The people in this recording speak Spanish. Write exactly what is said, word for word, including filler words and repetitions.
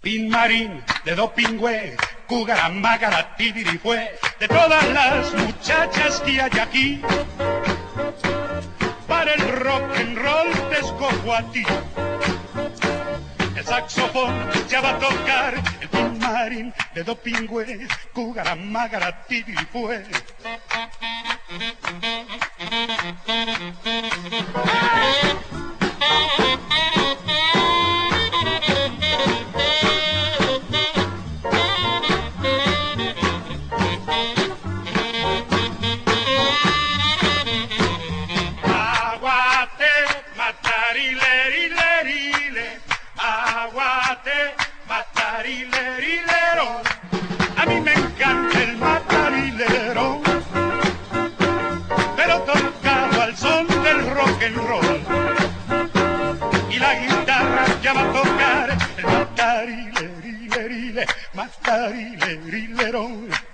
Pin Marín, de do pingüe, Cugaramagara, Tibirifue, de todas las muchachas que hay aquí. Para el rock and roll te escojo a ti. El saxofón ya va a tocar el Pin Marín, de do pingüe, Cugaramagara, Tibirifue. Matarilero, a mí me encanta el matarilero, pero tocado al son del rock and roll. Y la guitarra ya va a tocar el matarilerile, matarilerilero.